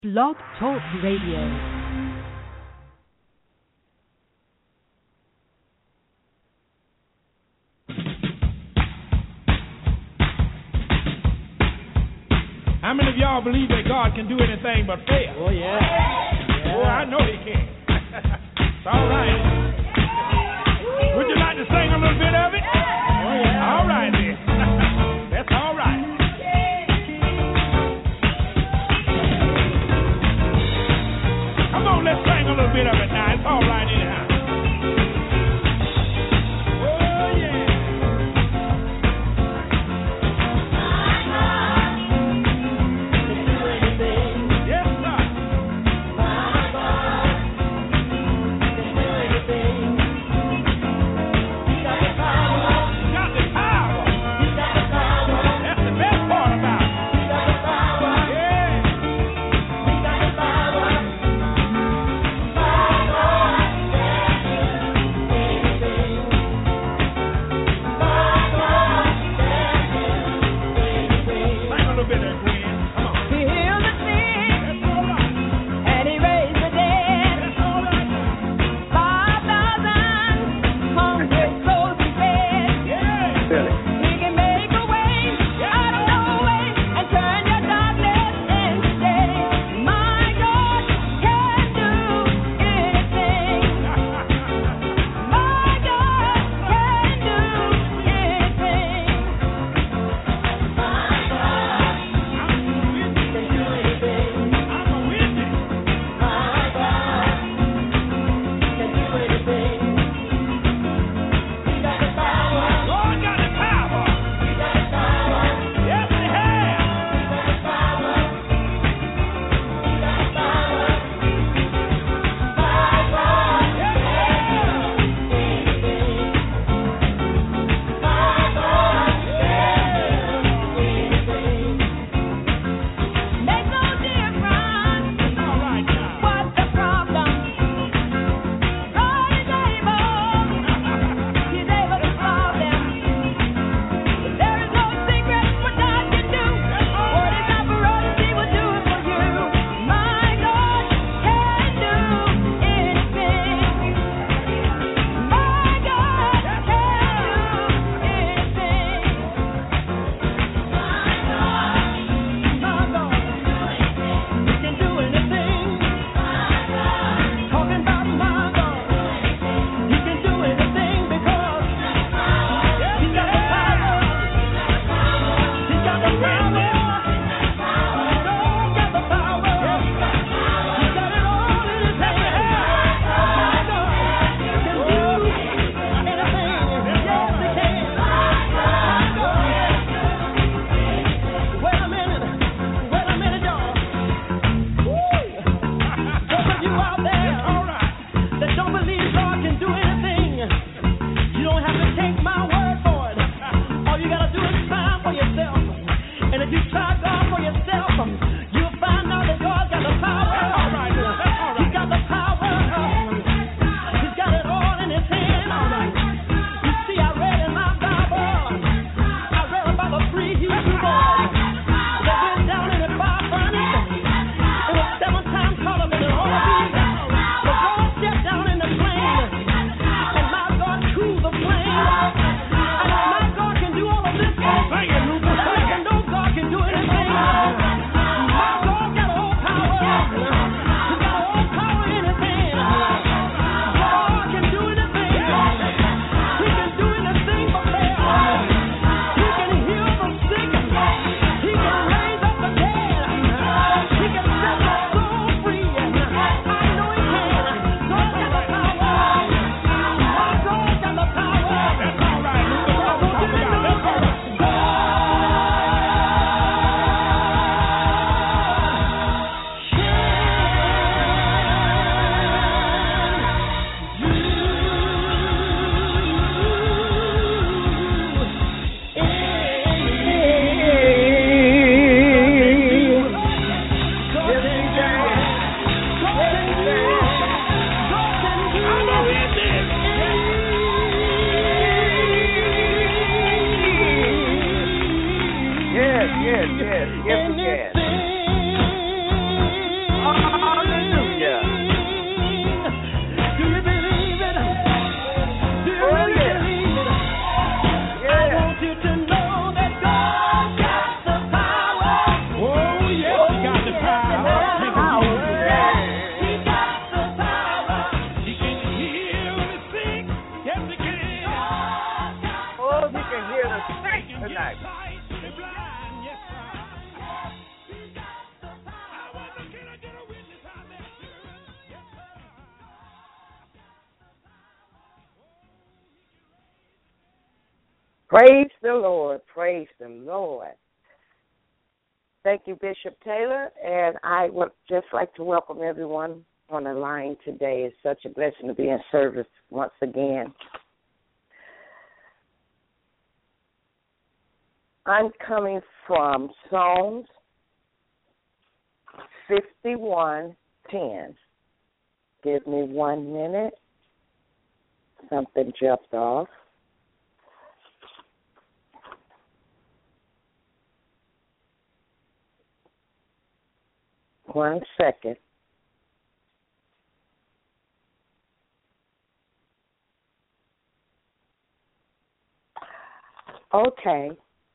Blog Talk Radio. How many of y'all believe that God can do anything but fail? Oh, yeah. Oh, I know He can. It's all right. Would you like to sing a little bit of it? Oh, yeah. All right, then. That's all right. Come on, let's sing a little bit of it now. It's all right anyhow. Oh, yeah. Yes, sir. Got the power. That's the best part about it. Yeah. Praise the Lord. Praise the Lord. Thank you, Bishop Taylor. And I would just like to welcome everyone on the line today. It's such a blessing to be in service once again. I'm coming from Psalms 51:10. Give me 1 minute. Something jumped off. One second. Okay.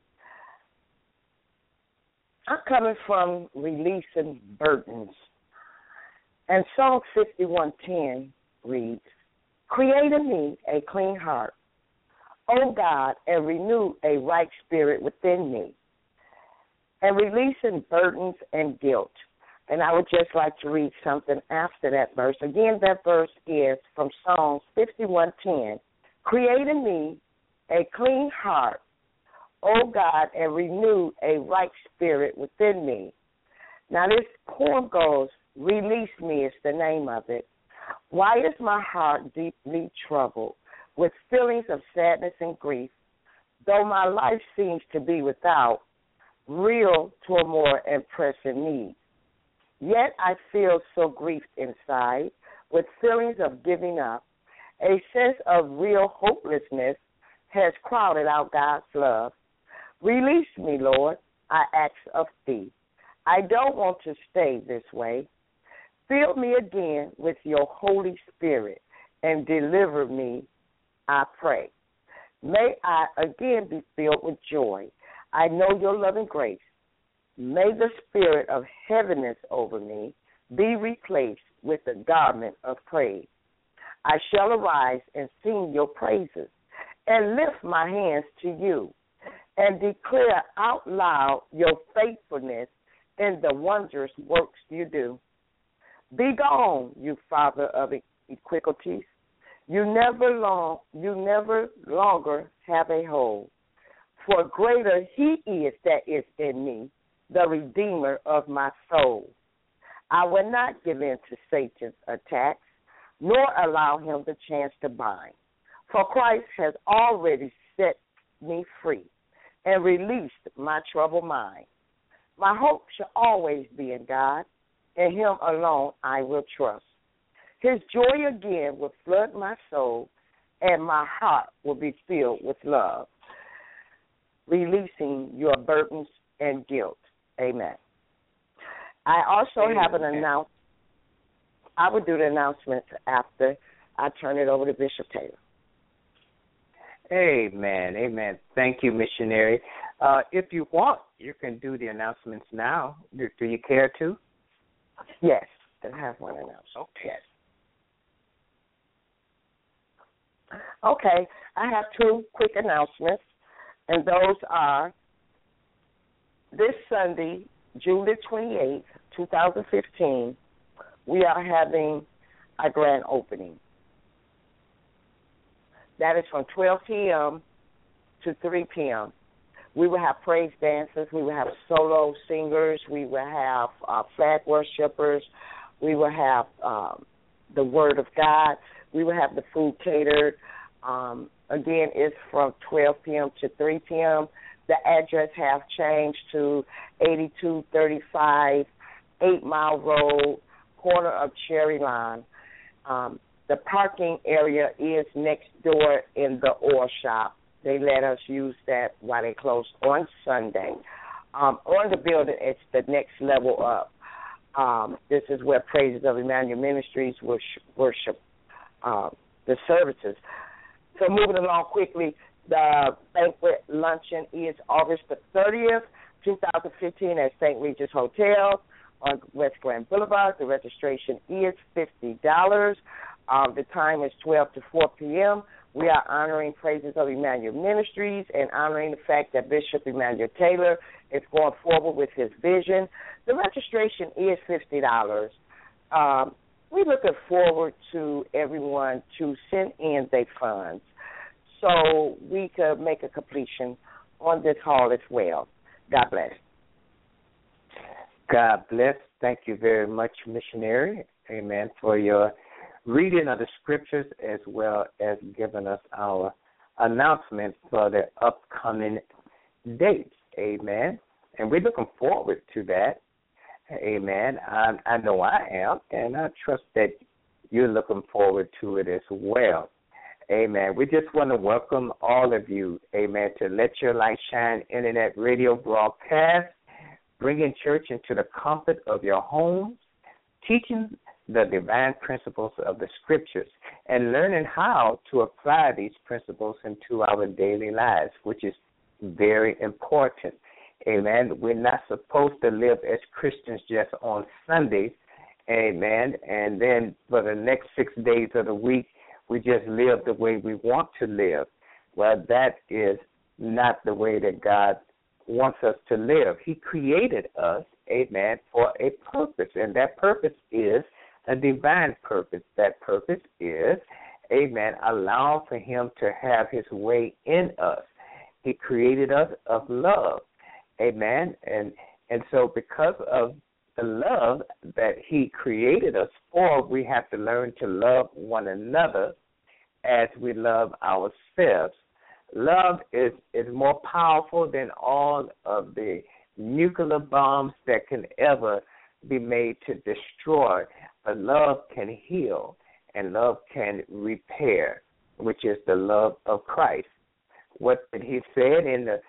I'm coming from releasing burdens. And Psalm 51:10 reads, Create in me a clean heart, O God, and renew a right spirit within me. And releasing burdens and guilt. And I would just like to read something after that verse. Again, that verse is from Psalms 51:10. Create in me a clean heart, O God, and renew a right spirit within me. Now this poem goes, Release me is the name of it. Why is my heart deeply troubled with feelings of sadness and grief, though my life seems to be without real turmoil and pressing need? Yet I feel so grieved inside with feelings of giving up. A sense of real hopelessness has crowded out God's love. Release me, Lord, I ask of thee. I don't want to stay this way. Fill me again with your Holy Spirit and deliver me, I pray. May I again be filled with joy. I know your loving grace. May the spirit of heaviness over me be replaced with the garment of praise. I shall arise and sing your praises and lift my hands to you and declare out loud your faithfulness in the wondrous works you do. Be gone, you father of iniquities. You never longer have a hold. For greater he is that is in me, the Redeemer of my soul. I will not give in to Satan's attacks, nor allow him the chance to bind. For Christ has already set me free and released my troubled mind. My hope shall always be in God, and him alone I will trust. His joy again will flood my soul, and my heart will be filled with love, releasing your burdens and guilt. Amen. I also have an announcement. I will do the announcements after I turn it over to Bishop Taylor. Amen. Amen. Thank you, missionary. If you want, you can do the announcements now. Do you care to? Yes, I have one announcement. Okay. Yes. Okay, I have two quick announcements, and those are this Sunday, June the 28th, 2015, we are having a grand opening. That is from 12 p.m. to 3 p.m. We will have praise dancers. We will have solo singers. We will have flag worshipers. We will have the Word of God. We will have the food catered. Again, it's from 12 p.m. to 3 p.m. The address has changed to 8235 8 Mile Road, corner of Cherry Line. The parking area is next door in the oil shop. They let us use that while they closed on Sunday. On the building, it's the next level up. This is where Praises of Emmanuel Ministries worship the services. So moving along quickly, the banquet luncheon is August the 30th, 2015 at St. Regis Hotel on West Grand Boulevard. The registration is $50. The time is 12 to 4 p.m. We are honoring Praises of Emmanuel Ministries and honoring the fact that Bishop Emmanuel Taylor is going forward with his vision. The registration is $50. We're looking forward to everyone to send in their funds. so we could make a completion on this hall as well. God bless. God bless. Thank you very much, missionary. Amen, for your reading of the scriptures as well as giving us our announcements for the upcoming dates. Amen. And we're looking forward to that. Amen. I know I am, and I trust that you're looking forward to it as well. Amen. We just want to welcome all of you, amen, to Let Your Light Shine Internet Radio broadcast, bringing church into the comfort of your homes, teaching the divine principles of the scriptures, and learning how to apply these principles into our daily lives, which is very important. Amen. We're not supposed to live as Christians just on Sundays, amen, and then for the next 6 days of the week, we just live the way we want to live. Well, that is not the way that God wants us to live. He created us, amen, for a purpose, and that purpose is a divine purpose. That purpose is, amen, allow for him to have his way in us. He created us of love, amen, and so because of the love that he created us for, we have to learn to love one another as we love ourselves. Love is more powerful than all of the nuclear bombs that can ever be made to destroy. But love can heal, and love can repair, which is the love of Christ. What did he said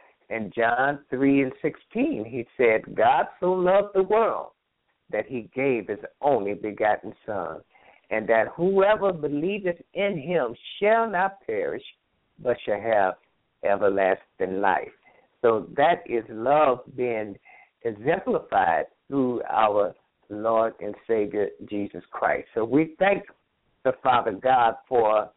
in John 3:16? He said, God so loved the world that he gave his only begotten Son, and that whoever believeth in him shall not perish, but shall have everlasting life. So that is love being exemplified through our Lord and Savior Jesus Christ. So we thank the Father God for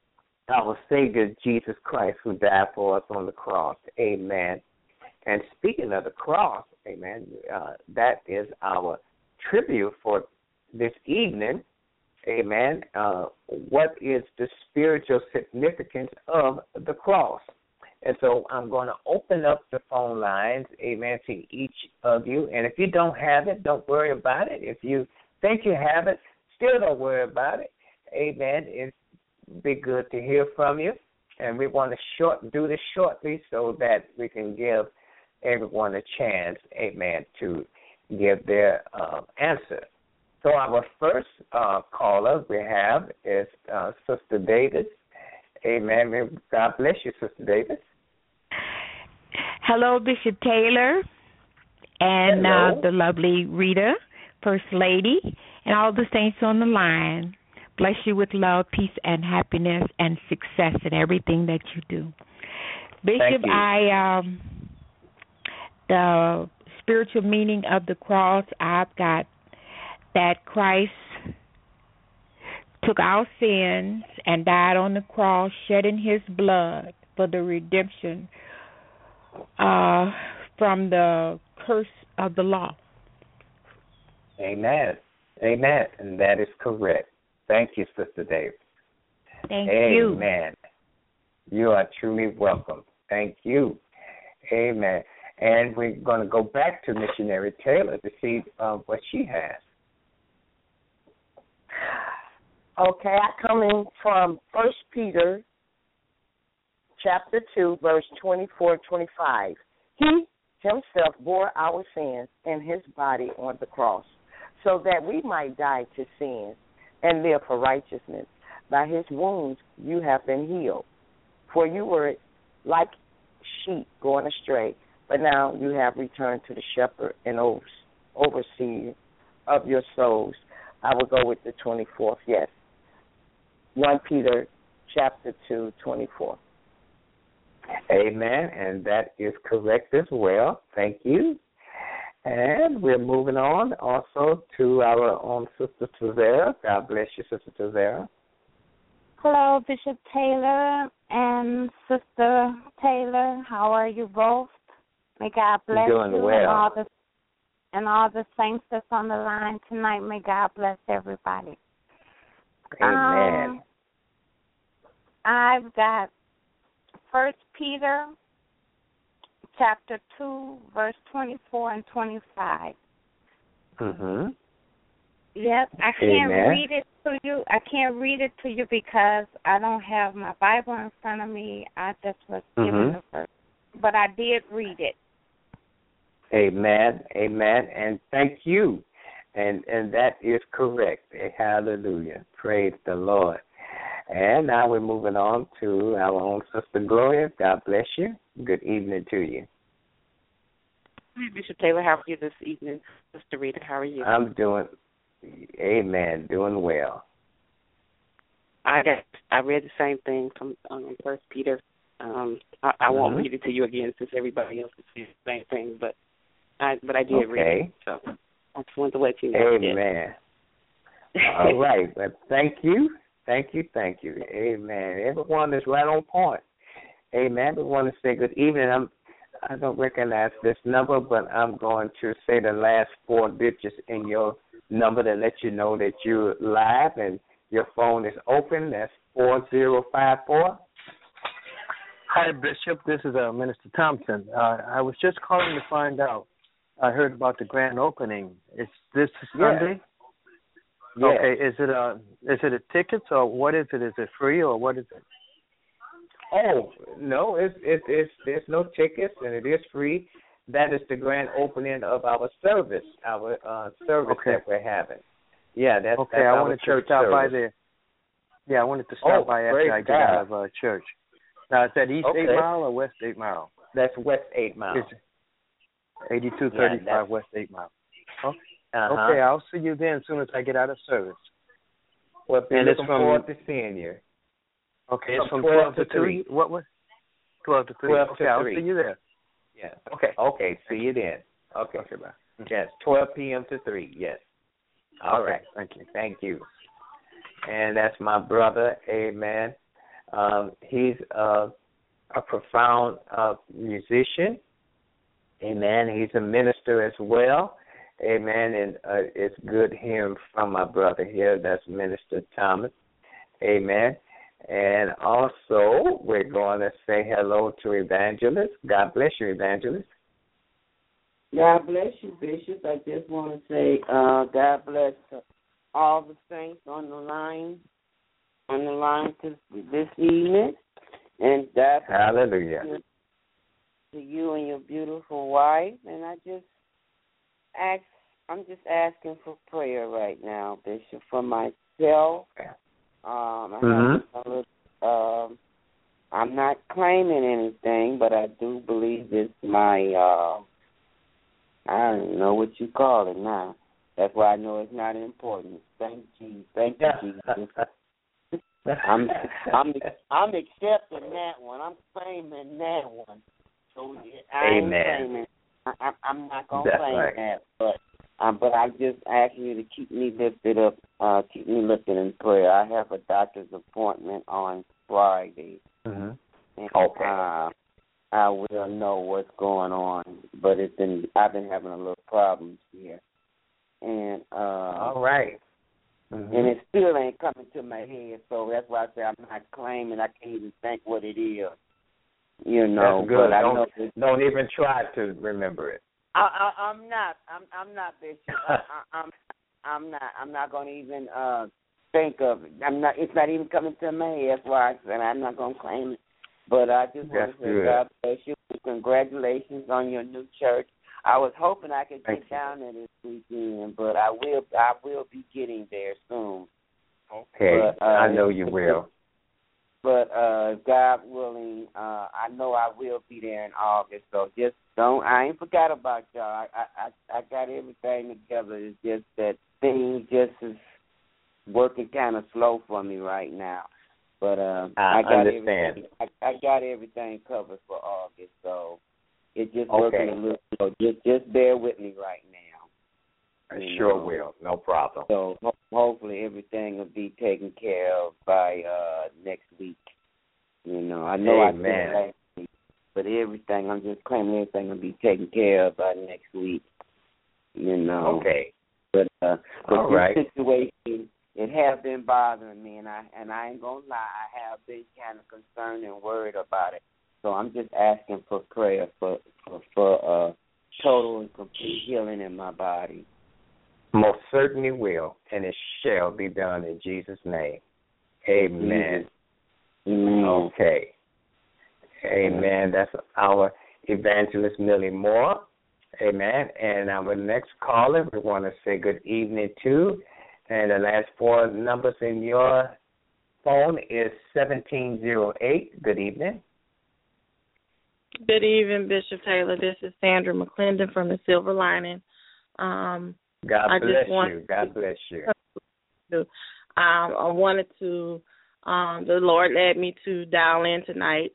our Savior Jesus Christ who died for us on the cross. Amen. And speaking of the cross, amen, that is our tribute for this evening. Amen. What is the spiritual significance of the cross? And so I'm going to open up the phone lines, amen, to each of you. And if you don't have it, don't worry about it. If you think you have it, still don't worry about it. Amen. It'd be good to hear from you. And we want to do this shortly so that we can give everyone a chance, amen, to give their answer. So our first caller we have is Sister Davis. Amen. God bless you, Sister Davis. Hello, Bishop Taylor, and the lovely Rita, First Lady, and all the saints on the line. Bless you with love, peace, and happiness, and success in everything that you do. Bishop, the spiritual meaning of the cross, I've got that Christ took our sins and died on the cross, shedding his blood for the redemption from the curse of the law. Amen. Amen. And that is correct. Thank you, Sister Davis. Thank you. Amen. You are truly welcome. Thank you. Amen. And we're going to go back to Missionary Taylor to see what she has. Okay, I come in from 1 Peter chapter 2, verse 24-25. He himself bore our sins in his body on the cross, so that we might die to sin and live for righteousness. By his wounds you have been healed. For you were like sheep going astray, but now you have returned to the shepherd and overseer of your souls. I will go with the 24th, yes. 1 Peter chapter 2, 24. Amen, and that is correct as well. Thank you. And we're moving on also to our own Sister Tazera. God bless you, Sister Tazera. Hello, Bishop Taylor and Sister Taylor. How are you both? May God bless Doing you well. and all the saints that's on the line tonight. May God bless everybody. Amen. I've got 1 Peter chapter 2, verse 24 and 25. Mhm. Yes, I can't read it to you. I can't read it to you because I don't have my Bible in front of me. I just was given the verse. But I did read it. Amen. Amen. And thank you. And that is correct. Hallelujah. Praise the Lord. And now we're moving on to our own Sister Gloria. God bless you. Good evening to you. Hi, Bishop Taylor. How are you this evening? Sister Rita, how are you? I'm doing, amen, doing well. I read the same thing from 1 Peter. I won't read it to you again since everybody else is saying the same thing, but I did read it. So I just wanted to let you know. Amen. All right. Well, thank you. Thank you. Amen. Everyone is right on point. Amen. We want to say good evening. I don't recognize this number, but I'm going to say the last 4 digits in your number to let you know that you're live and your phone is open. That's 4054. Hi, Bishop. This is Minister Thompson. I was just calling to find out. I heard about the grand opening. Is this Sunday? Yes. Okay. Is it a ticket or what is it? Is it free or what is it? Oh no, there's no tickets and it is free. That is the grand opening of our service, that we're having. Yeah, that's okay. I wanted to stop by there. Yeah, I wanted to stop by after I get out of church. Now, is that East 8 Mile or West 8 Mile? That's West 8 Mile. 8235 West 8 Mile. Okay. Okay, I'll see you then as soon as I get out of service. Well, looking forward to seeing you. Okay, it's from 12 to 3. What was 12 to 3? 12 to 3. I'll see you there. Yeah. Okay, see you then. Okay, bye. Yes, 12 p.m. to 3, yes. All right. Thank you. And that's my brother, amen. He's a profound musician, amen. He's a minister as well, amen. And it's good hearing from my brother here. That's Minister Thomas, amen. And also, we're going to say hello to Evangelist. God bless you, Evangelist. God bless you, Bishop. I just want to say God bless all the saints on the line this evening. And God hallelujah to you and your beautiful wife. And I'm just asking for prayer right now, Bishop, for myself. I'm not claiming anything, but I do believe it's my, I don't know what you call it now. That's why I know it's not important. Thank you, Jesus. I'm accepting that one. I'm claiming that one. So Amen. I'm not gonna claim that, but I'm just asking you to keep me lifted up, keep me lifted in prayer. I have a doctor's appointment on Friday. Mm-hmm. And, I will know what's going on, but I've been having a little problems here, and all right. Mm-hmm. And it still ain't coming to my head, so that's why I say I'm not claiming. I can't even think what it is, you know. That's good. But I know don't even try to remember it. I'm not, Bishop. I'm not going to even think of it. It's not even coming to my head. That's why I said I'm not going to claim it. But I just want to say God bless you. Congratulations on your new church. I was hoping I could get down there this weekend, but I will be getting there soon. Okay, but, I know you will. But God willing, I know I will be there in August. So just I ain't forgot about y'all. I got everything together. It's just that things just is working kind of slow for me right now. But I got understand. I got everything covered for August, so it's just working a little slow. Just bear with me right now. I sure will. No problem. So hopefully everything will be taken care of by next week. You know, I know I said last week, but everything, I'm just claiming everything will be taken care of by next week. You know. Okay. But all this right. situation, it has been bothering me, and I ain't gonna lie, I have been kind of concerned and worried about it. So I'm just asking for prayer for total and complete healing in my body. Most certainly will, and it shall be done in Jesus' name. Amen. Amen. Okay. Amen. That's our evangelist, Millie Moore. Amen. And our next caller, we want to say good evening to. And the last four numbers in your phone is 1708. Good evening. Good evening, Bishop Taylor. This is Sandra McClendon from the Silver Lining. God bless you. God bless you. I wanted to, the Lord led me to dial in tonight,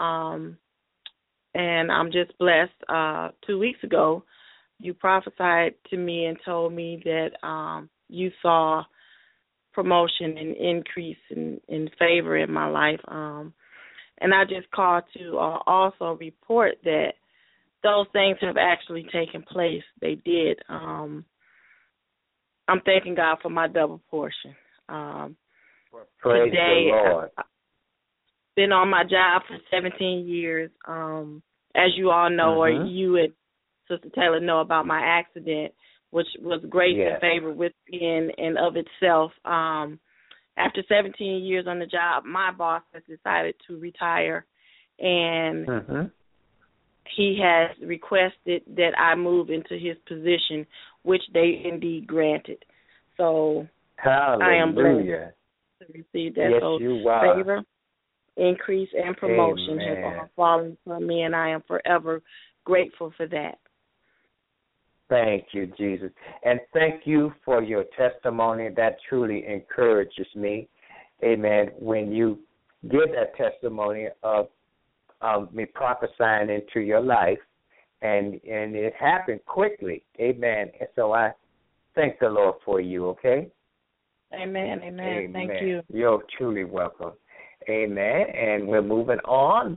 and I'm just blessed. 2 weeks ago, you prophesied to me and told me that you saw promotion and increase in favor in my life. And I just called to also report that those things have actually taken place. They did. I'm thanking God for my double portion. Praise today, the Lord. I've been on my job for 17 years. As you all know, or you and Sister Taylor know about my accident, which was grace and favor within and of itself. After 17 years on the job, my boss has decided to retire, and he has requested that I move into his position, which they indeed granted. So I am blessed to receive that. Yes, so favor, increase, and promotion have all fallen from me, and I am forever grateful for that. Thank you, Jesus. And thank you for your testimony. That truly encourages me. Amen. When you give that testimony of me prophesying into your life, and it happened quickly. Amen. And so I thank the Lord for you, okay? Amen. Amen. Thank you. You're truly welcome. Amen. And we're moving on.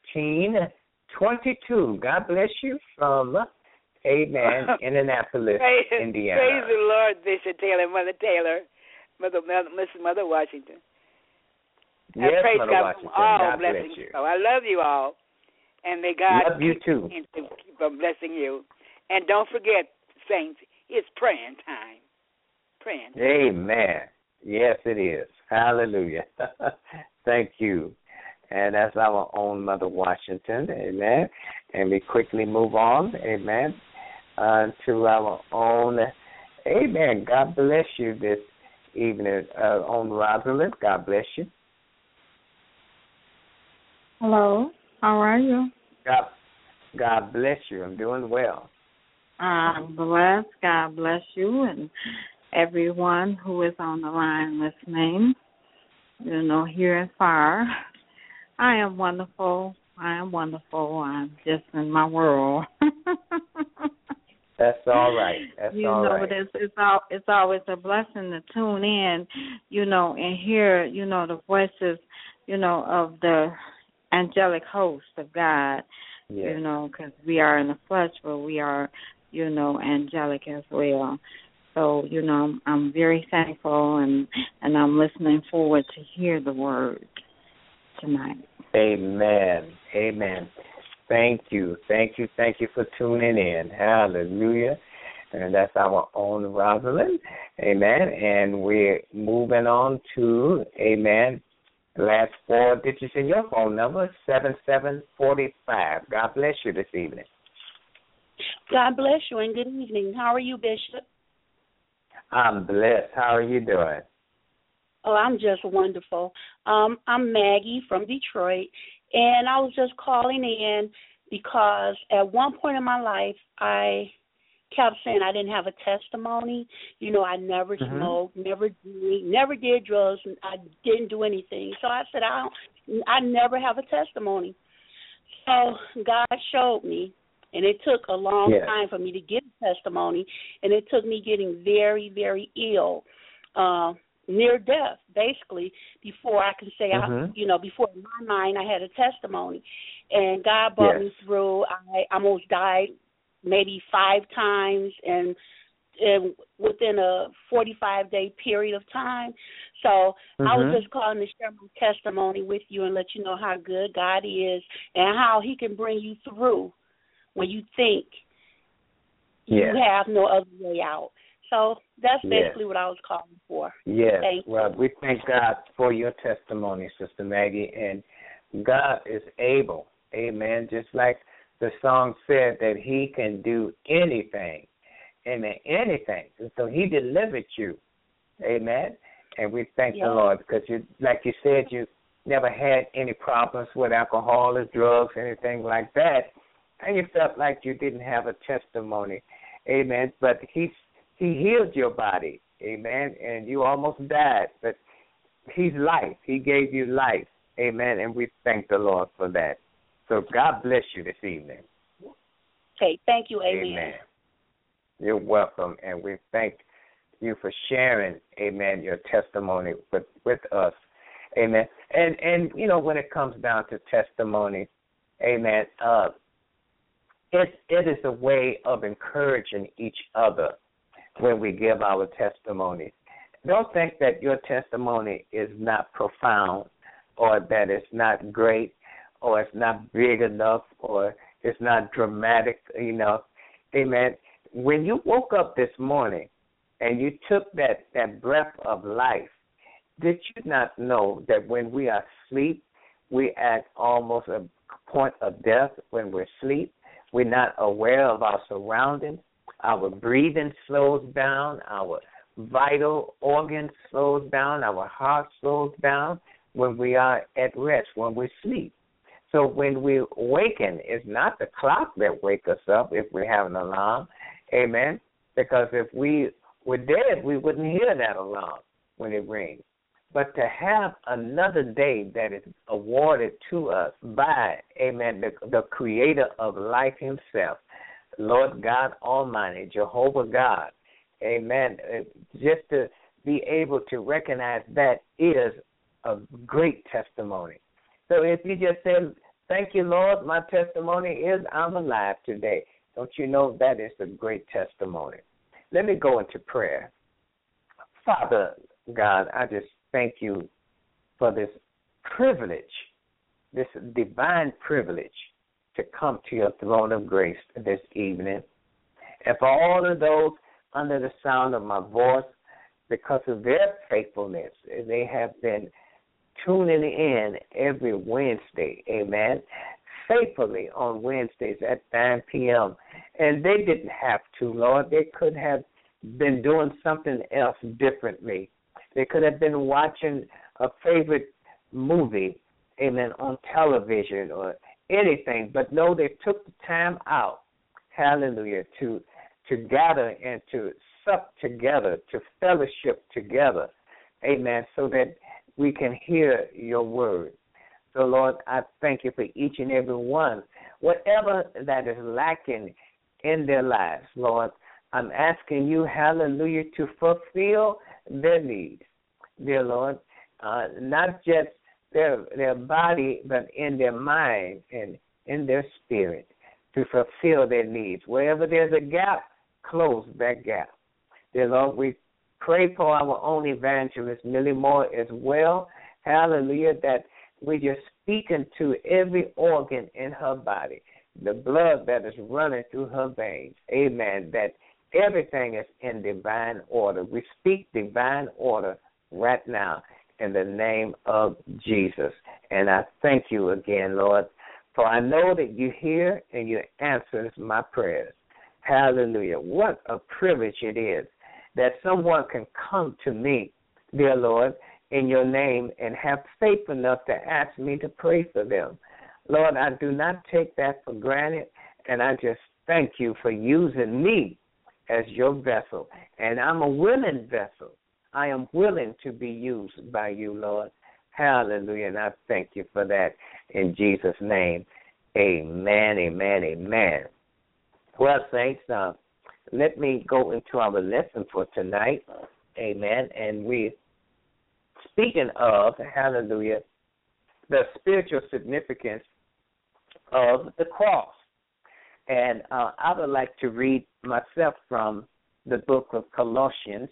1322. God bless you from... Amen. Indianapolis, Indiana. Praise the Lord, Bishop Taylor, Mother Taylor, Mother Washington. Yes, praise Mother God Washington. all God blessings. bless you. Oh, I love you all, and may God love you too. keep on blessing you. And don't forget, saints, it's praying time. Praying time. Amen. Yes, it is. Hallelujah. Thank you. And that's our own Mother Washington. Amen. And we quickly move on. Amen. To our own. Amen. God bless you this evening. On Rosalind. God bless you. Hello. How are you? God bless you. I'm doing well. I'm blessed. God bless you and everyone who is on the line listening. You know, here and far. I am wonderful. I'm just in my world. That's all right. That's all right. It's always a blessing to tune in, you know, and hear, you know, the voices, you know, of the angelic host of God, you know, because we are in the flesh, but we are, you know, angelic as well. So, you know, I'm very thankful, and I'm listening forward to hear the word tonight. Amen. Amen. Thank you. Thank you for tuning in. Hallelujah. And that's our own Rosalind. Amen. And we're moving on to, amen, the last four digits in your phone number, 7745. God bless you this evening. God bless you and good evening. How are you, Bishop? I'm blessed. How are you doing? Oh, I'm just wonderful. I'm Maggie from Detroit, and I was just calling in because at one point in my life, I kept saying I didn't have a testimony. You know, I never smoked, never did drugs, and I didn't do anything. So I said, I never have a testimony. So God showed me, and it took a long time for me to get a testimony, and it took me getting very, very ill. Near death, basically, before I can say, before in my mind I had a testimony. And God brought me through. I almost died maybe 5 times, and within a 45-day period of time. So I was just calling to share my testimony with you and let you know how good God is and how he can bring you through when you think you have no other way out. So that's basically what I was calling for. Yes. Well, we thank God for your testimony, Sister Maggie, and God is able, amen, just like the song said that he can do anything, amen, anything. And so he delivered you, amen, and we thank the Lord because, like you said, you never had any problems with alcohol or drugs, anything like that, and you felt like you didn't have a testimony, amen, but he healed your body, amen, and you almost died, but he's life. He gave you life, amen, and we thank the Lord for that. So God bless you this evening. Okay, thank you, amen. You're welcome, and we thank you for sharing, amen, your testimony with us, amen. And you know, when it comes down to testimony, amen, it is a way of encouraging each other when we give our testimonies. Don't think that your testimony is not profound or that it's not great or it's not big enough or it's not dramatic enough. Amen. When you woke up this morning and you took that breath of life, did you not know that when we are asleep, we at almost a point of death when we're asleep? We're not aware of our surroundings. Our breathing slows down. Our vital organs slows down. Our heart slows down when we are at rest, when we sleep. So when we awaken, it's not the clock that wakes us up if we have an alarm, amen, because if we were dead, we wouldn't hear that alarm when it rings. But to have another day that is awarded to us by, amen, the creator of life himself, Lord God Almighty, Jehovah God, amen, just to be able to recognize that is a great testimony. So if you just say, thank you, Lord, my testimony is I'm alive today, don't you know that is a great testimony? Let me go into prayer. Father God, I just thank you for this privilege, this divine privilege to come to your throne of grace this evening. And for all of those under the sound of my voice, because of their faithfulness, they have been tuning in every Wednesday, amen, faithfully on Wednesdays at 9 p.m. And they didn't have to, Lord. They could have been doing something else differently. They could have been watching a favorite movie, amen, on television or anything. But no, they took the time out, hallelujah, to gather and to sup together, to fellowship together, amen, so that we can hear your word. So, Lord, I thank you for each and every one. Whatever that is lacking in their lives, Lord, I'm asking you, hallelujah, to fulfill their needs, dear Lord, not just their body, but in their mind and in their spirit, to fulfill their needs. Wherever there's a gap, close that gap. Dear Lord, we pray for our own evangelist, Millie Moore, as well. Hallelujah, that we just speak into every organ in her body, the blood that is running through her veins. Amen, that everything is in divine order. We speak divine order right now in the name of Jesus. And I thank you again, Lord, for I know that you hear and you answer my prayers. Hallelujah. What a privilege it is that someone can come to me, dear Lord, in your name and have faith enough to ask me to pray for them. Lord, I do not take that for granted, and I just thank you for using me as your vessel. And I'm a willing vessel. I am willing to be used by you, Lord. Hallelujah, and I thank you for that in Jesus' name. Amen, amen, amen. Well, saints, let me go into our lesson for tonight. Amen. And we speaking of, hallelujah, the spiritual significance of the cross. And I would like to read myself from the book of Colossians,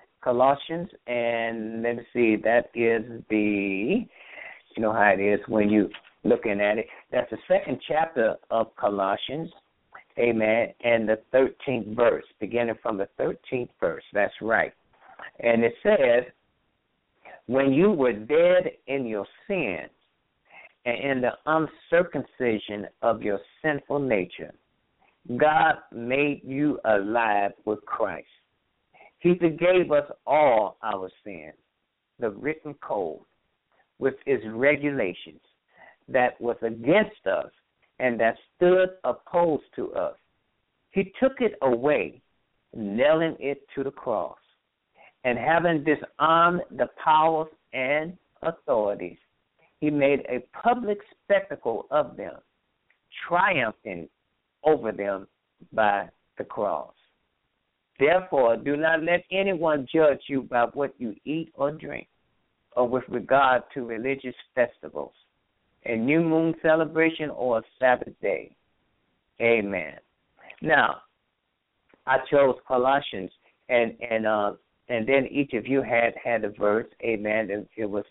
and let me see, that is the, you know how it is when you looking at it. That's the second chapter of Colossians, amen, and the 13th verse, beginning from the 13th verse. That's right. And it says, when you were dead in your sins and in the uncircumcision of your sinful nature, God made you alive with Christ. He forgave us all our sins, the written code with its regulations that was against us and that stood opposed to us. He took it away, nailing it to the cross. And having disarmed the powers and authorities, he made a public spectacle of them, triumphing over them by the cross. Therefore, do not let anyone judge you by what you eat or drink, or with regard to religious festivals, a new moon celebration, or a Sabbath day. Amen. Now, I chose Colossians, and then each of you had a verse. Amen. It was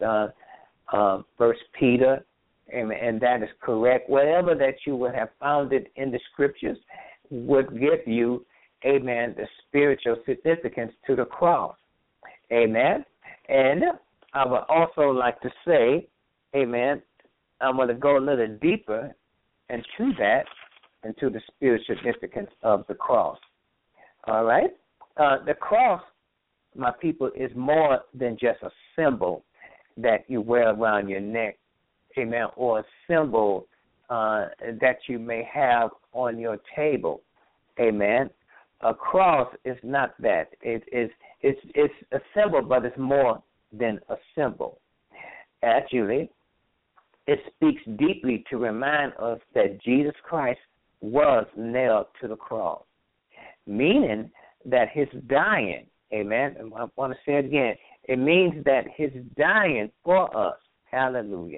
1 Peter, and that is correct. Whatever that you would have found it in the scriptures would give you, amen, the spiritual significance to the cross. Amen. And I would also like to say, amen, I'm going to go a little deeper into that, into the spiritual significance of the cross. All right? The cross, my people, is more than just a symbol that you wear around your neck, amen, or a symbol that you may have on your table, amen. A cross is not that. It's a symbol, but it's more than a symbol. Actually, it speaks deeply to remind us that Jesus Christ was nailed to the cross, meaning that his dying, amen, I want to say it again, it means that his dying for us, hallelujah,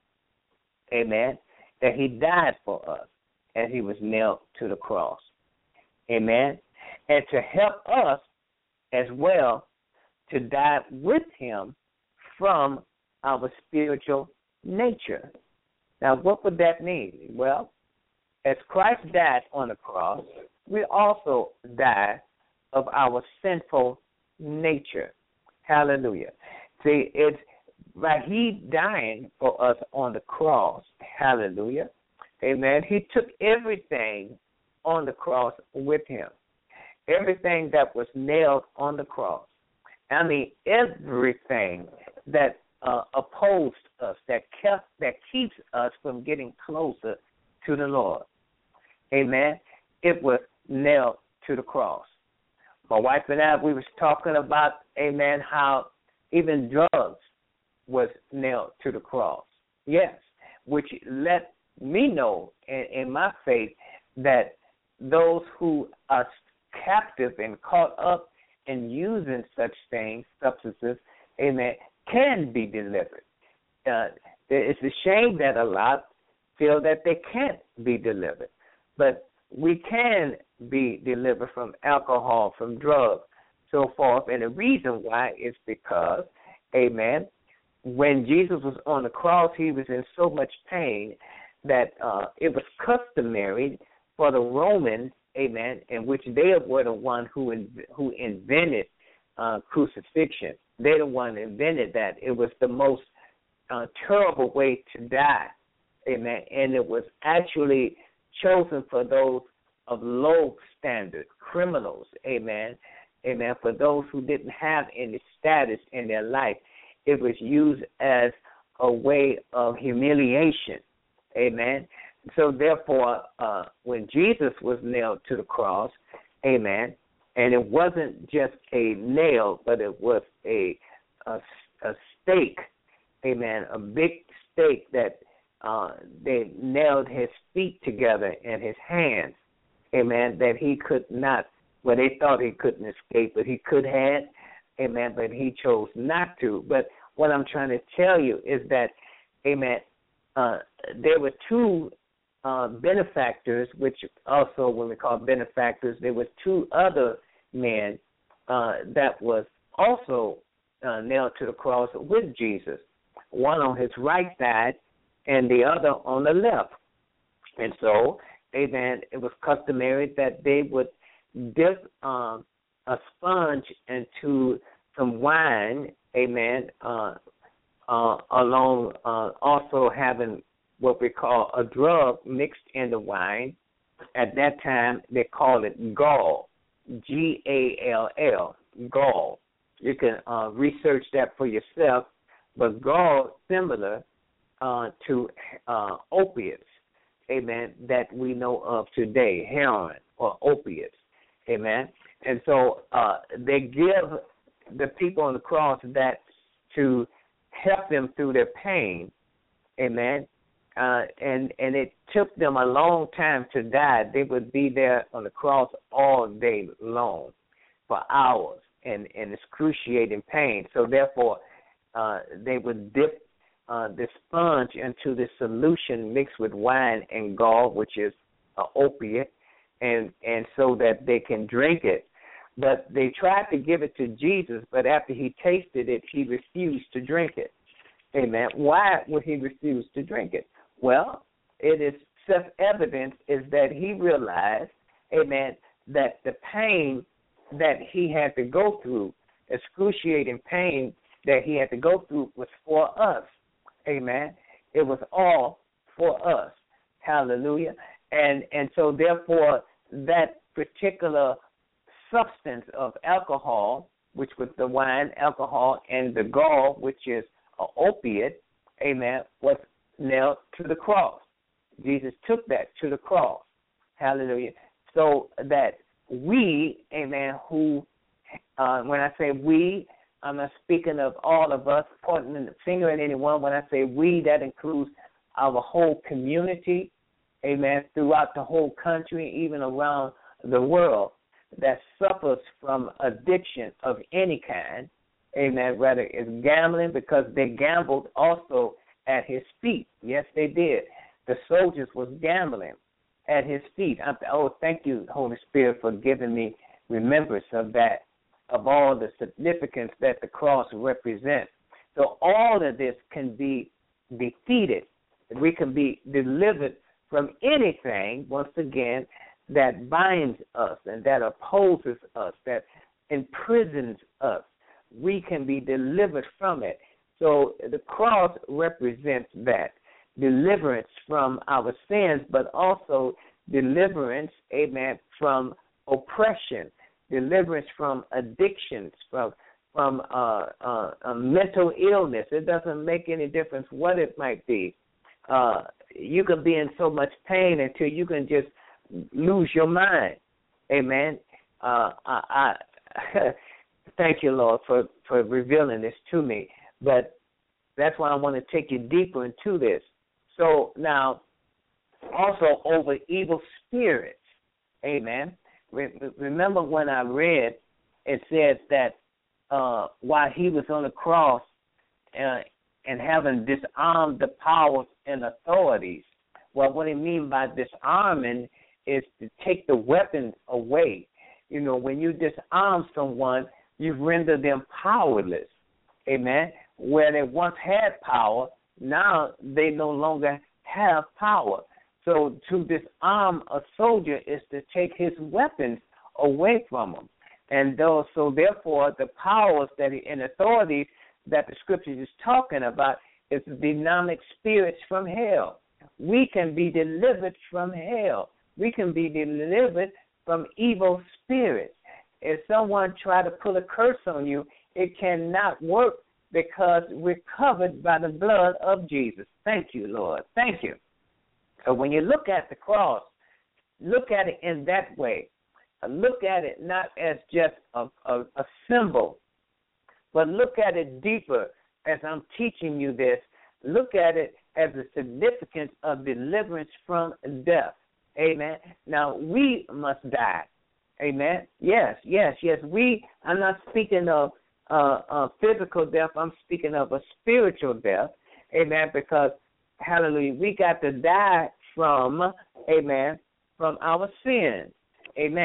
amen, that he died for us as he was nailed to the cross, amen, and to help us as well to die with him from our spiritual nature. Now, what would that mean? Well, as Christ died on the cross, we also die of our sinful nature. Hallelujah. See, it's by he dying for us on the cross. Hallelujah. Amen. He took everything on the cross with him. Everything that was nailed on the cross. I mean, everything that opposed us, that keeps us from getting closer to the Lord. Amen. It was nailed to the cross. My wife and I, we was talking about, amen, how even drugs was nailed to the cross. Yes, which let me know in my faith that those who are captive and caught up in using such things, substances, amen, can be delivered. It's a shame that a lot feel that they can't be delivered. But we can be delivered from alcohol, from drugs, so forth. And the reason why is because, amen, when Jesus was on the cross, he was in so much pain that it was customary for the Romans, amen, in which they were the one who invented crucifixion. They're the one who invented that. It was the most terrible way to die, amen, and it was actually chosen for those of low standard, criminals, amen, for those who didn't have any status in their life. It was used as a way of humiliation, amen. So therefore, when Jesus was nailed to the cross, amen, and it wasn't just a nail, but it was a stake, amen, a big stake that they nailed his feet together and his hands, amen, that he could not, well, they thought he couldn't escape, but he could have, amen, but he chose not to. But what I'm trying to tell you is that, amen, there were two benefactors, which also when we call benefactors, there were two other men that was also nailed to the cross with Jesus, one on his right side and the other on the left. And so, amen, it was customary that they would dip a sponge into some wine, amen, along also having what we call a drug mixed in the wine. At that time, they called it gall, G-A-L-L, gall. You can research that for yourself, but gall similar to opiates, amen, that we know of today, heroin or opiates, amen. And so they give the people on the cross that to help them through their pain, amen. And it took them a long time to die. They would be there on the cross all day long for hours in excruciating pain. So therefore, they would dip the sponge into the solution mixed with wine and gall, which is an opiate, and so that they can drink it. But they tried to give it to Jesus, but after he tasted it, he refused to drink it. Amen. Why would he refuse to drink it? Well, it is self-evident is that he realized, amen, that the pain that he had to go through, excruciating pain that he had to go through, was for us. Amen. It was all for us. Hallelujah. And so therefore that particular substance of alcohol, which was the wine, alcohol, and the gall, which is an opiate, amen, was nailed to the cross. Jesus took that to the cross. Hallelujah. So that we, amen, who, when I say we, I'm not speaking of all of us, pointing the finger at anyone. When I say we, that includes our whole community, amen, throughout the whole country, even around the world, that suffers from addiction of any kind, amen, whether it's gambling, because they gambled also at his feet. Yes, they did. The soldiers was gambling at his feet. Thank you, Holy Spirit, for giving me remembrance of that, of all the significance that the cross represents. So all of this can be defeated. We can be delivered from anything, once again, that binds us and that opposes us, that imprisons us. We can be delivered from it. So the cross represents that, deliverance from our sins, but also deliverance, amen, from oppression, deliverance from addictions, from mental illness. It doesn't make any difference what it might be. You can be in so much pain until you can just lose your mind. Amen. I thank you, Lord, for revealing this to me. But that's why I want to take you deeper into this. So now, also over evil spirits. Amen. Remember when I read, it says that while he was on the cross and having disarmed the powers and authorities, well, what I mean by disarming is to take the weapons away. You know, when you disarm someone, you render them powerless. Amen. Where they once had power, now they no longer have power. So to disarm a soldier is to take his weapons away from him. And so therefore the powers and authorities that the scripture is talking about is the demonic spirits from hell. We can be delivered from hell. We can be delivered from evil spirits. If someone try to put a curse on you, it cannot work because we're covered by the blood of Jesus. Thank you, Lord. Thank you. So when you look at the cross, look at it in that way. Look at it not as just a symbol, but look at it deeper as I'm teaching you this. Look at it as the significance of deliverance from death. Amen. Now, we must die. Amen. Yes. I'm not speaking of physical death. I'm speaking of a spiritual death. Amen. Because, hallelujah, we got to die from, amen, from our sins. Amen.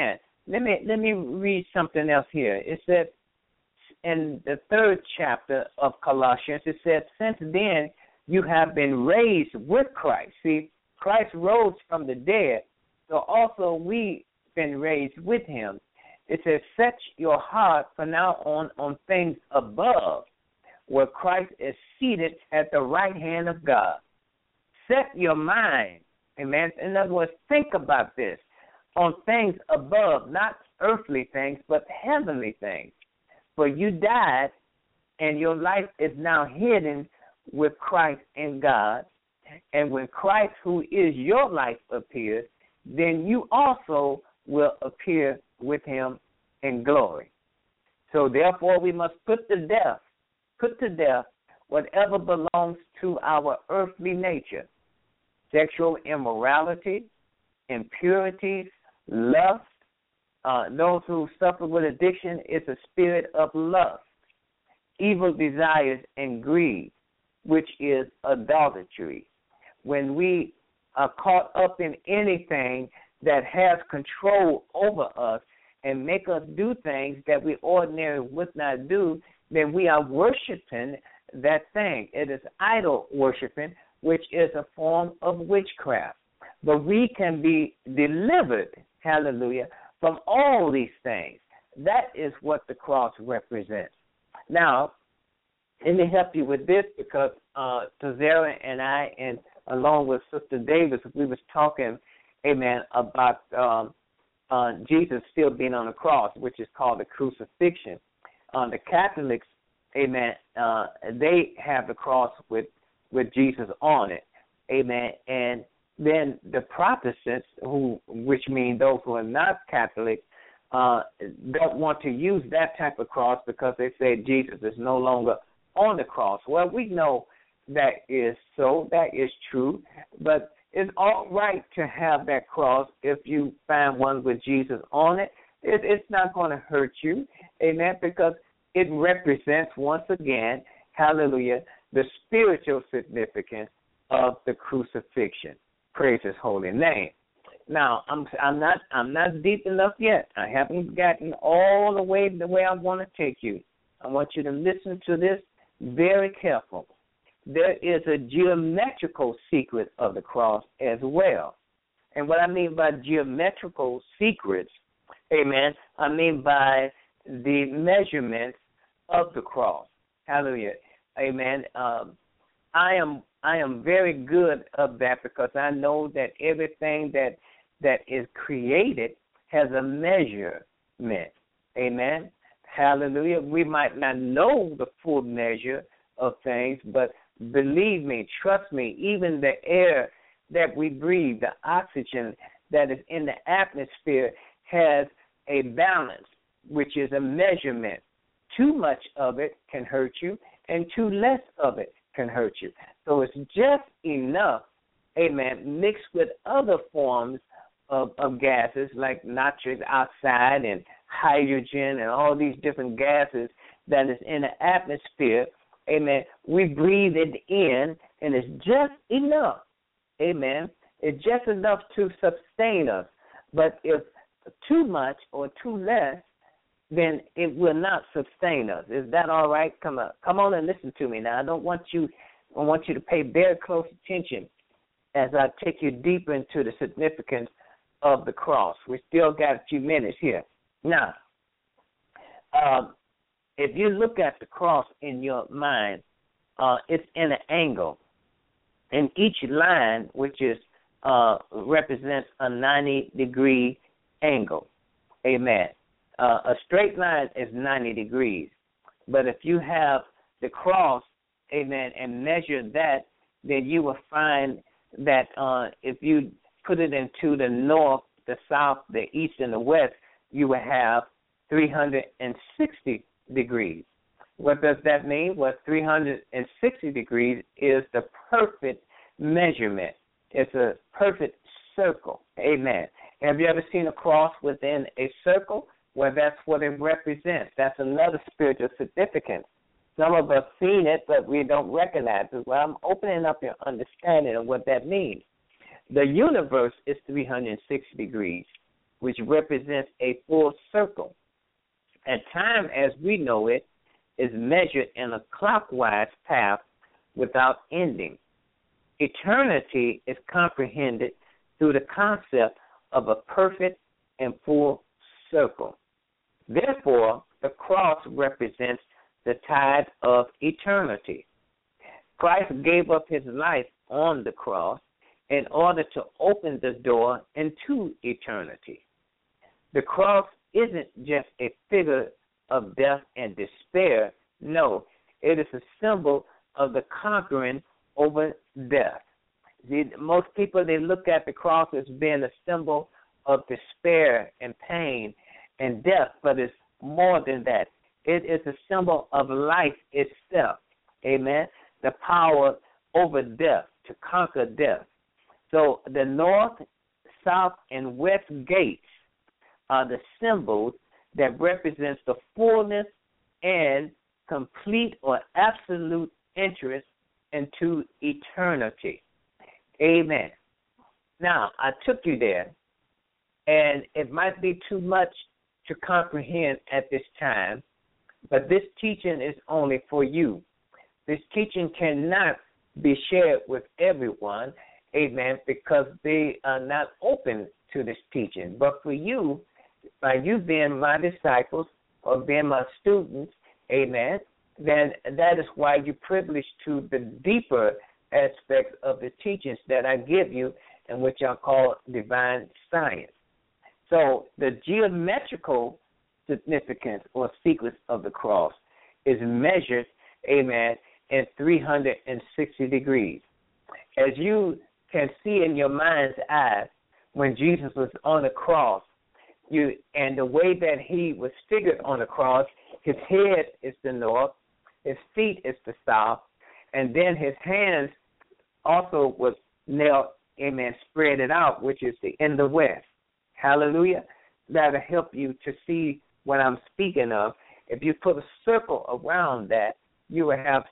let me read something else here. It said in the 3rd chapter of Colossians, it said, since then you have been raised with Christ. See, Christ rose from the dead, so also we've been raised with him. It says, set your heart from now on things above, where Christ is seated at the right hand of God. Set your mind, amen. In other words, think about this, on things above, not earthly things, but heavenly things. For you died, and your life is now hidden with Christ in God. And when Christ, who is your life, appears, then you also will appear with him in glory. So therefore we must put to death whatever belongs to our earthly nature: sexual immorality, impurities, lust. Those who suffer with addiction is a spirit of lust, evil desires, and greed, which is adultery. When we are caught up in anything that has control over us and make us do things that we ordinarily would not do, then we are worshiping that thing. It is idol worshiping, which is a form of witchcraft. But we can be delivered, hallelujah, from all these things. That is what the cross represents. Now, let me help you with this, because Tazera and I, and along with Sister Davis, we was talking, amen, about Jesus still being on the cross, which is called the crucifixion. The Catholics, amen, they have the cross with Jesus on it, amen, and then the Protestants, which mean those who are not Catholic, don't want to use that type of cross because they say Jesus is no longer on the cross. Well, we know that is so, that is true, but it's all right to have that cross if you find one with Jesus on it. It's not going to hurt you, amen, because it represents, once again, hallelujah, the spiritual significance of the crucifixion. Praise his holy name. Now, I'm not deep enough yet. I haven't gotten all the way I want to take you. I want you to listen to this very careful. There is a geometrical secret of the cross as well. And what I mean by geometrical secrets, amen, I mean by the measurements of the cross. Hallelujah. Amen. I am very good of that, because I know that everything that is created has a measurement. Amen. Hallelujah. We might not know the full measure of things, but believe me, trust me, even the air that we breathe, the oxygen that is in the atmosphere has a balance, which is a measurement. Too much of it can hurt you, and too less of it can hurt you. So it's just enough, amen, mixed with other forms of gases like nitrous oxide and hydrogen and all these different gases that is in the atmosphere. Amen. We breathe it in, and it's just enough. Amen. It's just enough to sustain us. But if too much or too less, then it will not sustain us. Is that all right? Come on and listen to me now. I want you to pay very close attention as I take you deeper into the significance of the cross. We still got a few minutes here. Now, if you look at the cross in your mind, it's in an angle. And each line, which is represents a 90-degree angle. Amen. A straight line is 90 degrees. But if you have the cross, amen, and measure that, then you will find that if you put it into the north, the south, the east, and the west, you will have 360 degrees. What does that mean? Well, 360 degrees is the perfect measurement. It's a perfect circle. Amen. Have you ever seen a cross within a circle? Well, that's what it represents. That's another spiritual significance. Some of us seen it, but we don't recognize it. Well, I'm opening up your understanding of what that means. The universe is 360 degrees. which represents a full circle. And time, as we know it, is measured in a clockwise path without ending. Eternity is comprehended through the concept of a perfect and full circle. Therefore, the cross represents the tide of eternity. Christ gave up his life on the cross in order to open the door into eternity. The cross isn't just a figure of death and despair. No, it is a symbol of the conquering over death. Most people, they look at the cross as being a symbol of despair and pain and death, but it's more than that. It is a symbol of life itself. Amen. The power over death, to conquer death. So the north, south, and west gates are the symbols that represents the fullness and complete or absolute interest into eternity. Amen. Now, I took you there, and it might be too much to comprehend at this time, but this teaching is only for you. This teaching cannot be shared with everyone, amen, because they are not open to this teaching. But for you, by you being my disciples or being my students, amen, then that is why you're privileged to the deeper aspects of the teachings that I give you, and which I call divine science. So the geometrical significance or sequence of the cross is measured, amen, in 360 degrees. As you can see in your mind's eye, when Jesus was on the cross, and the way that he was figured on the cross, his head is the north, his feet is the south, and then his hands also was nailed, amen, spread it out, which is in the west. Hallelujah. That'll help you to see what I'm speaking of. If you put a circle around that, you will have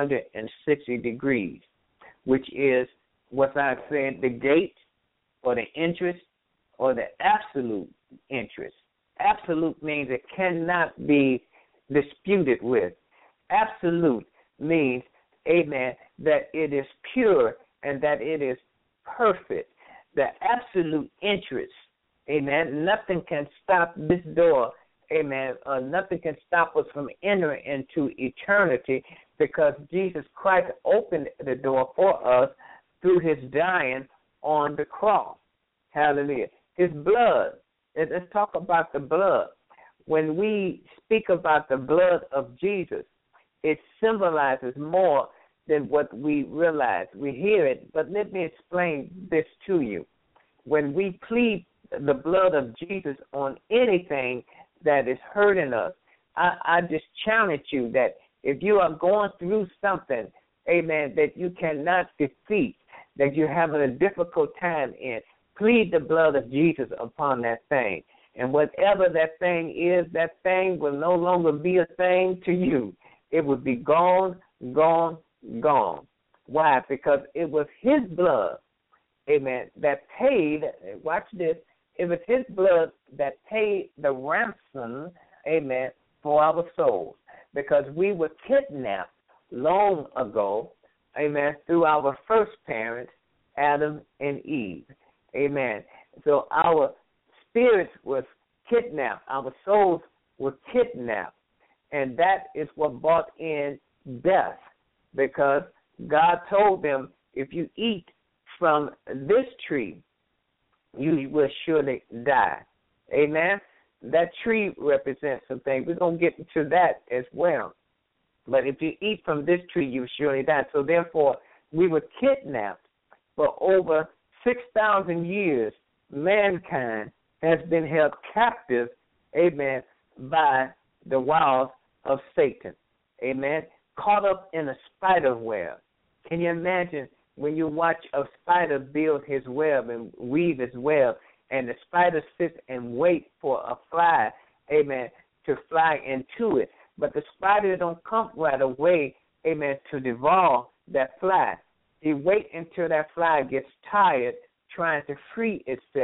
360 degrees, which is what I said, the gate or the interest or the absolute interest. Absolute means it cannot be disputed with. Absolute means, amen, that it is pure and that it is perfect. The absolute interest, amen, nothing can stop this door, amen, nothing can stop us from entering into eternity because Jesus Christ opened the door for us through his dying on the cross. Hallelujah. His blood. Let's talk about the blood. When we speak about the blood of Jesus, it symbolizes more than what we realize. We hear it, but let me explain this to you. When we plead the blood of Jesus on anything that is hurting us, I just challenge you that if you are going through something, amen, that you cannot defeat, that you're having a difficult time in, plead the blood of Jesus upon that thing. And whatever that thing is, that thing will no longer be a thing to you. It will be gone, gone, gone. Why? Because it was his blood, amen, that paid, watch this, it was his blood that paid the ransom, amen, for our souls. Because we were kidnapped long ago, amen, through our first parents, Adam and Eve. Amen. So our spirits was kidnapped. Our souls were kidnapped. And that is what brought in death. Because God told them, if you eat from this tree, you will surely die. Amen. That tree represents some things. We're going to get into that as well. But if you eat from this tree, you will surely die. So therefore, we were kidnapped for over 6,000 years. Mankind has been held captive, amen, by the wiles of Satan. Amen. Caught up in a spider web. Can you imagine when you watch a spider build his web and weave his web, and the spider sits and wait for a fly, amen, to fly into it. But the spider don't come right away, amen, to devour that fly. He wait until that fly gets tired trying to free itself,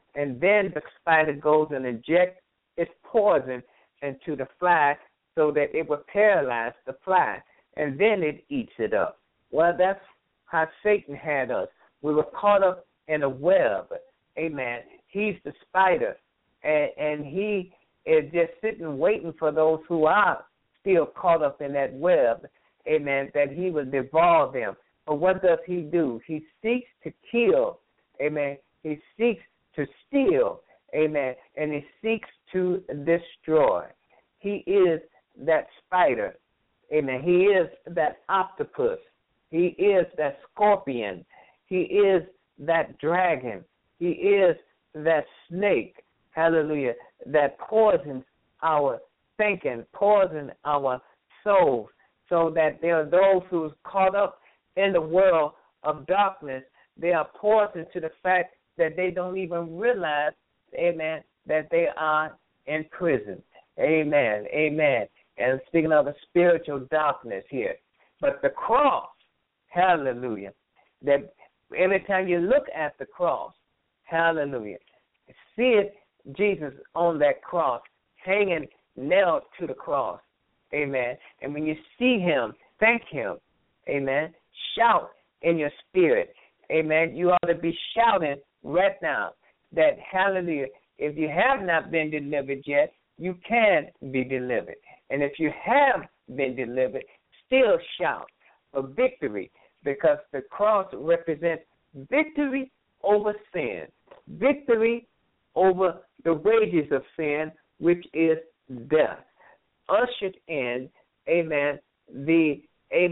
and then the spider goes and injects its poison into the fly so that it will paralyze the fly, and then it eats it up. Well, that's how Satan had us. We were caught up in a web. Amen. He's the spider, and he is just sitting waiting for those who are still caught up in that web, amen, that he will devour them. But what does he do? He seeks to kill, amen. He seeks to steal, amen, and he seeks to destroy. He is that spider, amen. He is that octopus. He is that scorpion. He is that dragon. He is that snake, hallelujah, that poisons our thinking, poison our souls, so that there are those who are caught up in the world of darkness. They are poisoned to the fact that they don't even realize, amen, that they are in prison. Amen, amen. And speaking of the spiritual darkness here, but the cross, hallelujah, that every time you look at the cross, hallelujah, see it, Jesus on that cross, hanging, nailed to the cross, amen. And when you see him, thank him, amen. Shout in your spirit, amen. You ought to be shouting right now that, hallelujah, if you have not been delivered yet, you can be delivered. And if you have been delivered, still shout for victory, because the cross represents victory over sin, victory over the wages of sin, which is death. Ushered in, amen, the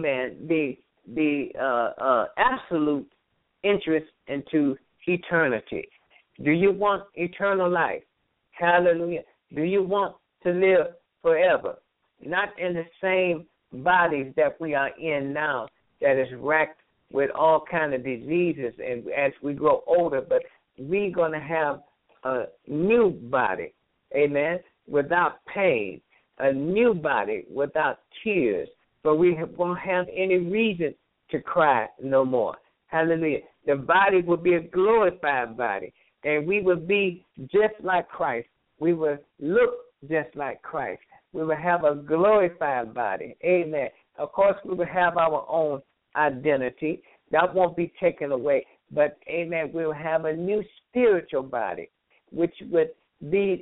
absolute interest into eternity. Do you want eternal life? Hallelujah. Do you want to live forever? Not in the same bodies that we are in now, that is racked with all kind of diseases, and as we grow older, but we're going to have a new body, amen, without pain, a new body without tears, but we won't have any reason to cry no more. Hallelujah. The body will be a glorified body, and we will be just like Christ. We will look just like Christ. We will have a glorified body. Amen. Of course, we will have our own identity. That won't be taken away. But, amen, we will have a new spiritual body, which would be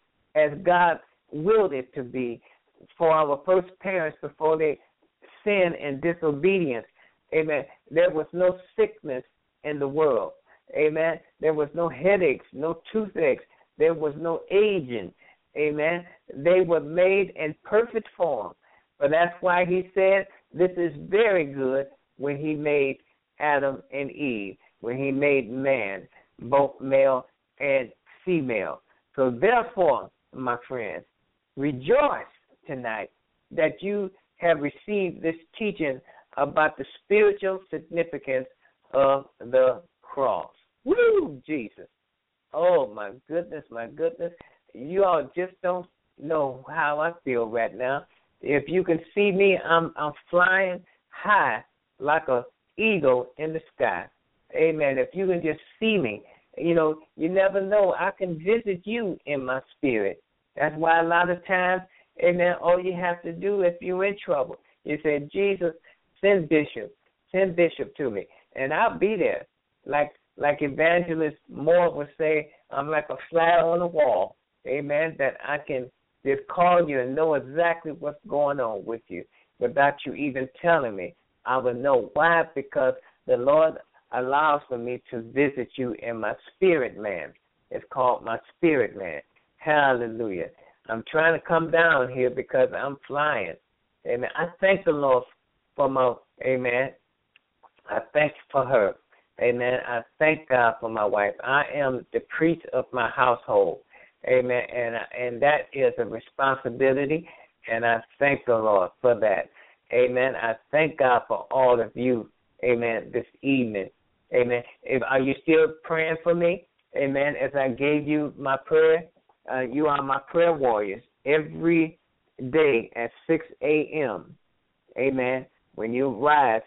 as God willed it to be for our first parents before they sinned in disobedience. Amen. There was no sickness in the world. Amen. There was no headaches, no toothaches. There was no aging. Amen. They were made in perfect form. But that's why he said this is very good when he made Adam and Eve, when he made man, both male and female. So therefore, my friends, rejoice tonight that you have received this teaching about the spiritual significance of the cross. Woo, Jesus. Oh, my goodness, my goodness. You all just don't know how I feel right now. If you can see me, I'm flying high like an eagle in the sky. Amen. If you can just see me, you know, you never know. I can visit you in my spirit. That's why a lot of times, amen, all you have to do if you're in trouble, you say, Jesus, send Bishop to me, and I'll be there. Like Evangelist Moore would say, I'm like a fly on the wall, amen, that I can just call you and know exactly what's going on with you without you even telling me. I will know. Why? Because the Lord allows for me to visit you in my spirit man. It's called my spirit man. Hallelujah. I'm trying to come down here because I'm flying. Amen. I thank the Lord for my, amen. I thank for her. Amen. I thank God for my wife. I am the priest of my household. Amen. And that is a responsibility, and I thank the Lord for that. Amen. I thank God for all of you. Amen. This evening. Amen. Are you still praying for me? Amen. As I gave you my prayer, you are my prayer warriors every day at 6 a.m. Amen. When you rise,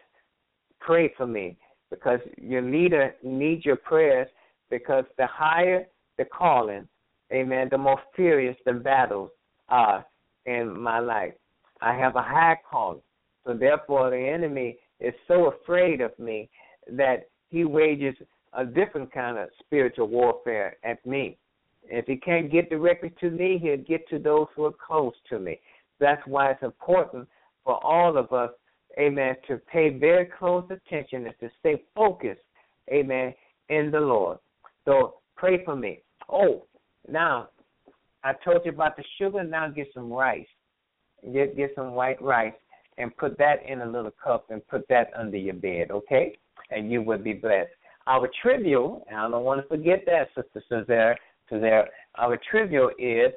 pray for me, because your leader needs your prayers, because the higher the calling, amen, the more furious the battles are in my life. I have a high calling. So therefore the enemy is so afraid of me that he wages a different kind of spiritual warfare at me. If he can't get directly to me, he'll get to those who are close to me. That's why it's important for all of us, amen, to pay very close attention and to stay focused, amen, in the Lord. So pray for me. Oh, now, I told you about the sugar. Now get some rice. Get some white rice and put that in a little cup and put that under your bed, okay? And you will be blessed. Our trivial, and I don't want to forget that, Sister Cesare, our trivial is,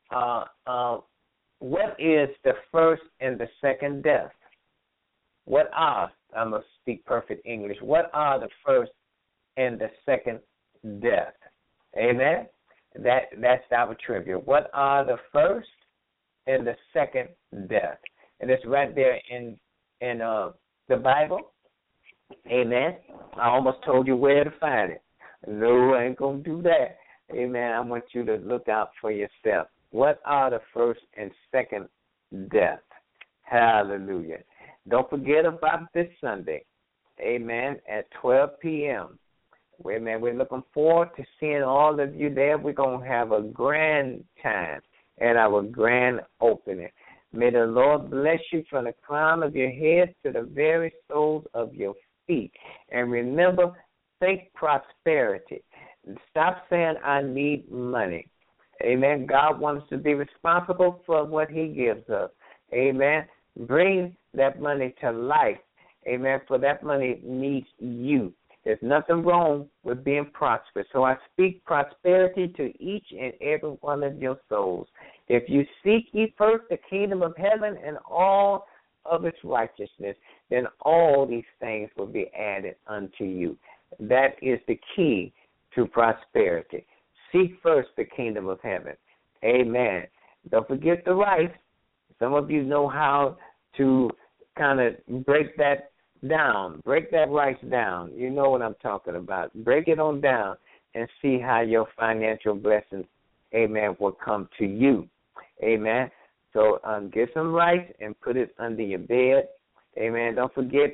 what is the first and the second death? What are, I'm going to speak perfect English, what are the first and the second death? Amen? That's our trivia. What are the first and the second death? And it's right there in the Bible. Amen. I almost told you where to find it. No, I ain't going to do that. Amen. I want you to look out for yourself. What are the first and second death? Hallelujah. Don't forget about this Sunday. Amen. At 12 p.m. Amen. We're looking forward to seeing all of you there. We're going to have a grand time at our grand opening. May the Lord bless you from the crown of your head to the very soles of your feet. And remember, think prosperity. Stop saying, I need money. Amen. God wants us to be responsible for what he gives us. Amen. Bring that money to life. Amen. For that money needs you. There's nothing wrong with being prosperous. So I speak prosperity to each and every one of your souls. If you seek ye first the kingdom of heaven and all of its righteousness, then all these things will be added unto you. That is the key to prosperity. Seek first the kingdom of heaven. Amen. Don't forget the rice. Some of you know how to kind of break that down. Break that rice down. You know what I'm talking about. Break it on down and see how your financial blessings, amen, will come to you. Amen. So get some rice and put it under your bed. Amen. Don't forget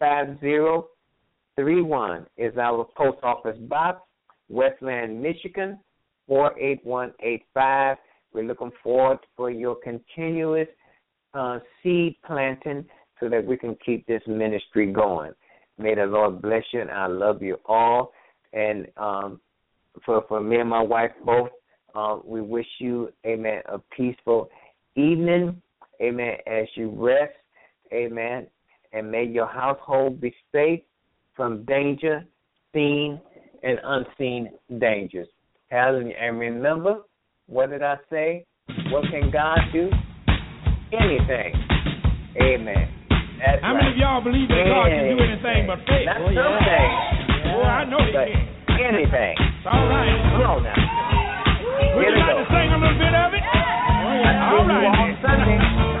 85031 is our post office box, Westland, Michigan, 48185. We're looking forward for your continuous seed planting so that we can keep this ministry going. May the Lord bless you, and I love you all. And for me and my wife both, we wish you, amen, a peaceful evening, amen, as you rest, amen, and may your household be safe from danger, seen and unseen dangers. Hallelujah. And remember, what did I say? What can God do? Anything. Amen. That's How many of y'all believe that God can do anything but faith? Not some things. Oh, I know he can. Anything. It's all right. Come on now. Would you like to sing a little bit of it? All right. On Sunday.